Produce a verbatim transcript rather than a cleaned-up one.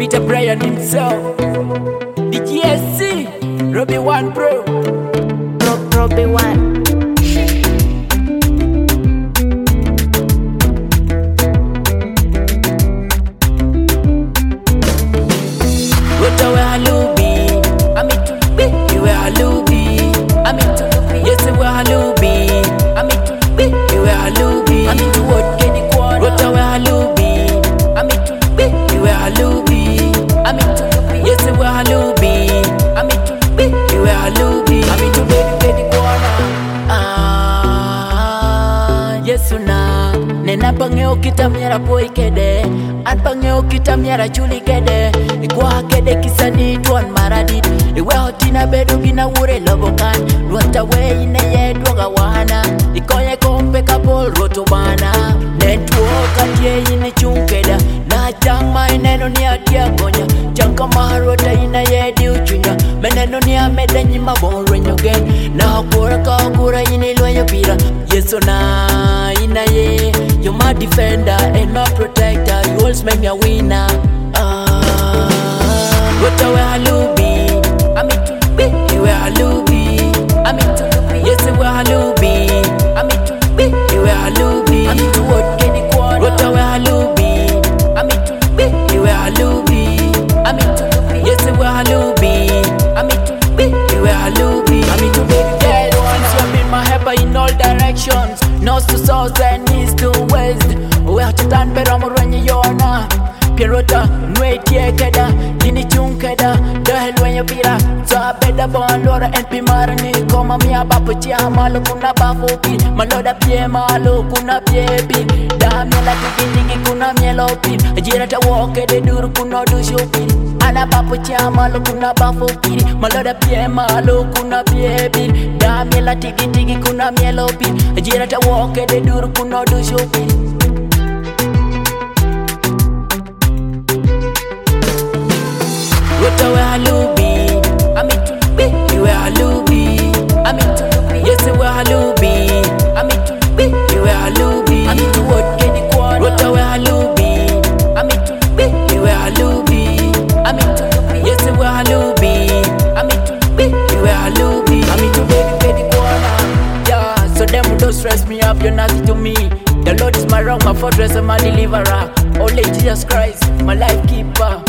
Peter Brian himself, the G S C, Robbie One Pro, Ro- Robbie One. What a way halubi, I'm into lubi, you are halubi, I'm into lubi, yes we are halubi, I'm into lubi, you are halubi, I'm into what get the corner. What a way halubi, I'm into lubi, you are halubi, I'm into lubi, yes we are halubi, I'm into lubi, you are halubi, I'm into baby baby corner. Ah, yes una, nena pangeo kita miara poi kede, an pangeo kita miara chuli kede. Ikwa kede kisani tuan maradit Iwe hotina bedu gina ure lobokan Luanta we ine ye dwoga wana Ikoye kompe kapol roto bana Network atie ine chunkeda Na chama ineno ni atia gonya Chanka maharota ina ye di uchunya Meneno ni ameda nyima bonre nyogen Na okura ka okura ine ilwenyo pira Yeso na ina ye You're my defender and my protector You always make me a winner. What a way halubi, I'm into lubi, you are halubi, I'm into lubi, yes we are halubi, I'm into lubi, you are halubi, I'm into what get the corner. What a way halubi, I'm into lubi, you are halubi, I'm into lubi, yes we are halubi, I'm into lubi, you are halubi, I'm into baby girl. Once you have been my helper in all directions, north to south and east to west. We have to stand better when you are Pirota, Nwete Keda, Gini Chunkeda, Dahel when you pira, so I better born Lora and Pimarani, Koma Mia Bapuchia, Malo Kuna Bafopi, Maloda Pie Malo Kuna Piepi, Damela Tiki Kuna Mielopi, Jirata Walk at the Duru Kuna do shopping, Anna Bapuchia, Malo Kuna Bafopi, Maloda Pie Malo Kuna Piepi, Damela Tiki Kuna Mielopi, Jirata Walk at the Duru Kuna do shopping. What a way halubi, I'm into lubi, you are halubi, I'm into lubi, yes we are halubi, I'm into lubi, you are halubi, I'm into what get the corner. What a way halubi, I'm into lubi, you are halubi, I'm into lubi, yes we are halubi, I'm into lubi, you are halubi, I'm into baby baby corner. Yeah, so them don't stress me up, you're nothing to me. The Lord is my rock, my fortress and my deliverer. Only Jesus Christ, my life keeper.